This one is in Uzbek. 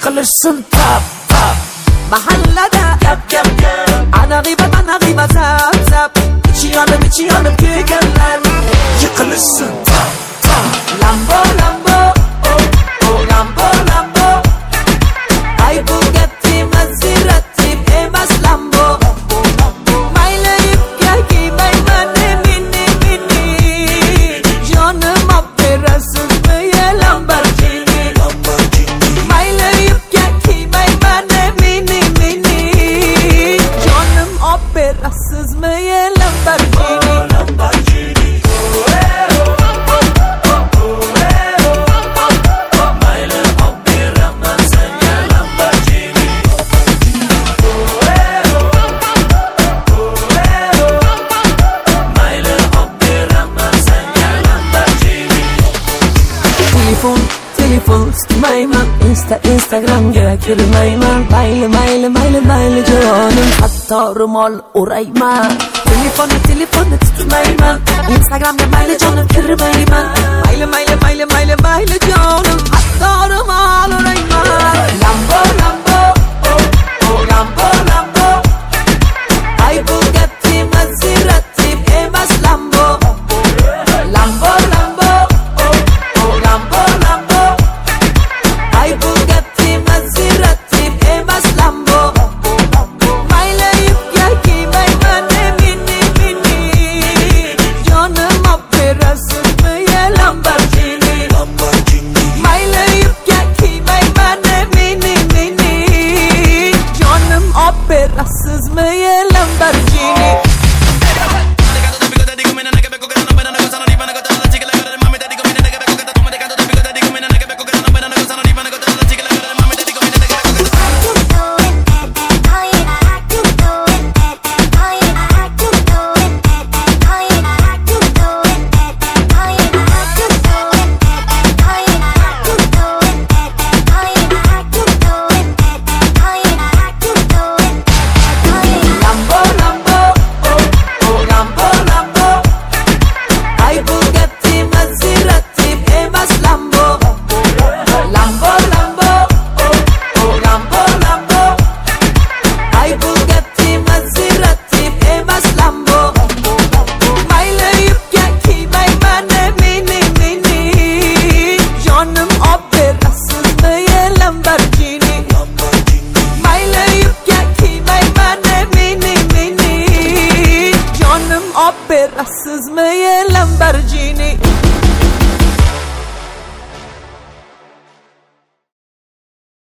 Yıkılırsın tap tap. Mahallede gap gap gap. Ana gıybet zap zap. İçi yanıp giderler. Yıkılırsın tap tap. Lambo Lambo, oh oh Lambo Lambo. Ay Bugatti Maserati emas Lambo. Maylayıp gel giymey beni mini mini. Canım operasyız mı ye Lamborghini. Maylayıp gel giymey beni mini mini. Canım operasyız mı ye Lamborghini. Telefon istemayman, Instagramga kirmayman. Mayli jonim, hatto ro'mol o'rayman. Telefonni tutmayman, Instagramga mayli jonim kirmayman. Mayli jonim, hatto ro'mol o'rayman. Lambo Lambo, oh oh Lambo Lambo. Ay Bugatti Maserati emas Lambo. Lambo Lambo, oh oh Lambo Lambo. Ay Bugatti Maserati emas Lambo. Maylayıp gel giymey beni mini mini. Canım operasyız mı ye Lamborghini. Maylayıp gel giymey beni mini mini. Canım operasyız mı ye Lamborghini. Operasyız mı ye Lamborghini.